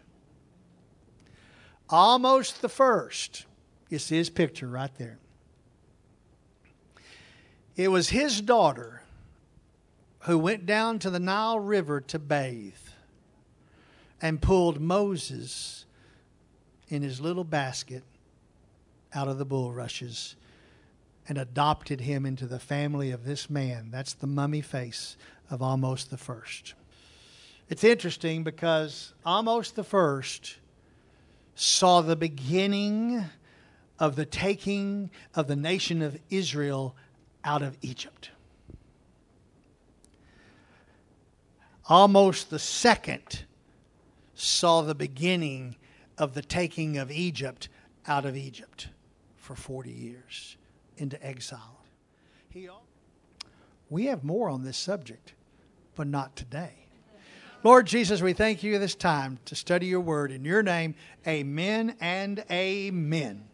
Amos the first. You see his picture right there. It was his daughter who went down to the Nile River to bathe and pulled Moses in his little basket out of the bulrushes and adopted him into the family of this man. That's the mummy face of Amos the first. It's interesting because Amos the first saw the beginning of the taking of the nation of Israel out of Egypt. Amos the second saw the beginning of the taking of Egypt out of Egypt for 40 years into exile. We have more on this subject, but not today. Lord Jesus, we thank you this time to study your word. In your name, amen and amen.